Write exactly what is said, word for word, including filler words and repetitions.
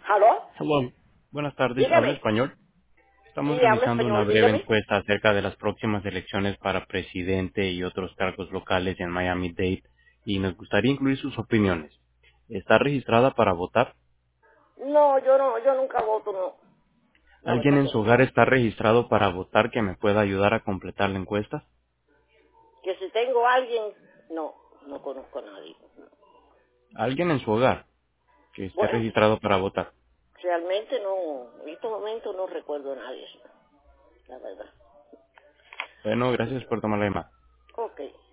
¿Aló? Hello. Buenas tardes, habla Dígame. español. Estamos Sí, habla realizando una español, breve dígame. encuesta acerca de las próximas elecciones para presidente y otros cargos locales en Miami-Dade y nos gustaría incluir sus opiniones. ¿Está registrada para votar? No, yo no, yo nunca voto, no. La ¿Alguien verdad en que su no. hogar está registrado para votar que me pueda ayudar a completar la encuesta? Que si tengo a alguien, no, no conozco a nadie. ¿Alguien en su hogar que esté Bueno, registrado para votar? realmente no, en estos momentos no recuerdo a nadie, la verdad. Bueno, gracias por tomar la llamada. Ok.